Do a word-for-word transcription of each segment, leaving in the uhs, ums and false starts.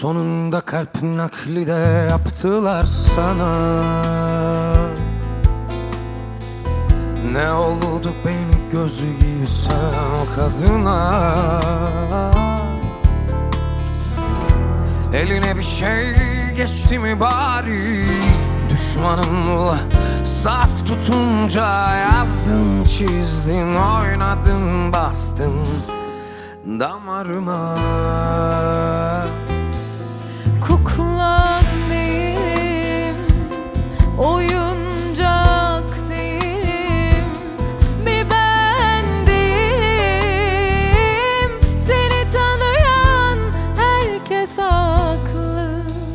Sonunda kalp nakli de yaptılar sana. Ne oldu beni gözü gibi sen o kadına? Eline bir şey geçti mi bari? Düşmanımla saf tutunca yazdın, çizdin, oynadın, bastın damarıma. Kuklan değilim, oyuncak değilim, bir ben değilim. Seni tanıyan herkes haklı.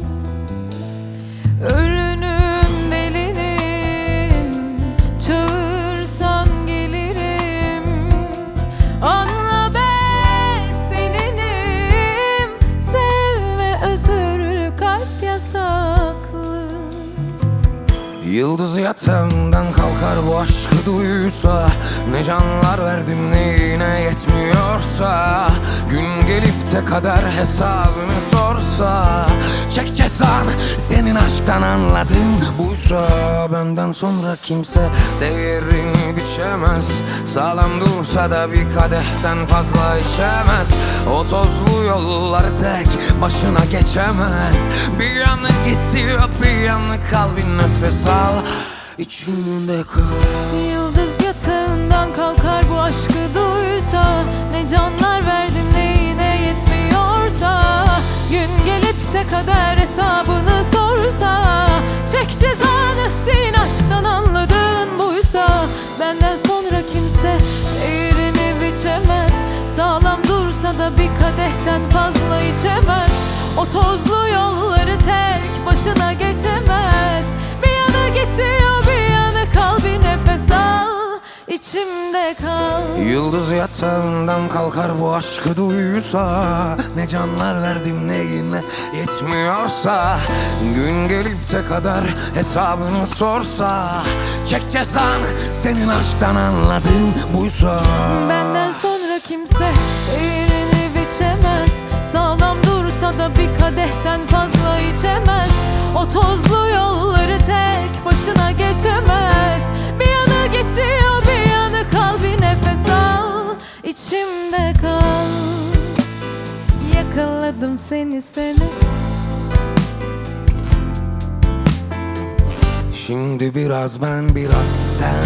Ölünüm, delinim, çağırsan gelirim. Anla ben seninim, sev ve özür, kalp yasaklı. Yıldız yatağından kalkar bu aşkı duysa, ne canlar verdim neyine yetmiyorsa. Gün gelip de kader hesabını sorsa, çek cezanı senin aşktan anladığın buysa. Benden sonra kimse değerini biçemez, sağlam dursa da bir kadehten fazla içemez. O tozlu yolları tek başına geçemez. Bir yanı gitti bir yanı kal, bir nefes al, içimde kal. Yıldız yatağından kalkar bu aşkı duysa, ne canlar verdim neyine yetmiyorsa. Gün gelip de kader hesabını sorsa, çek cezanı senin aşktan anladığın buysa. Benden sonra kimse değerini biçemez, sağlam dursa da bir kadehten fazla içemez. O tozlu yolları tek başına geçemez. Bir yana git diyor, bir yana kal, bir nefes al, içimde kal. Yıldız yatağından kalkar bu aşkı duysa, ne canlar verdim neyine yetmiyorsa. Gün gelip de kader hesabını sorsa, çek cezanı senin aşktan anladığın buysa. Benden sonra kimse değerini biçemez, sağlam dursa da bir kadehten fazla içemez. O tozlu yolları tek başına geçemez. Bir yana git diyor, bir yana kal, bir nefes al, içimde kal. Yakaladım seni seni. Şimdi biraz ben biraz sen,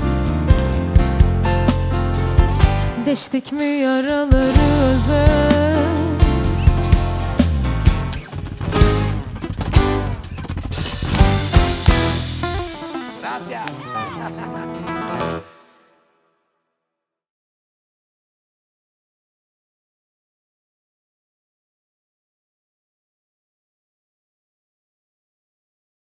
Deştik mi yaraları özür?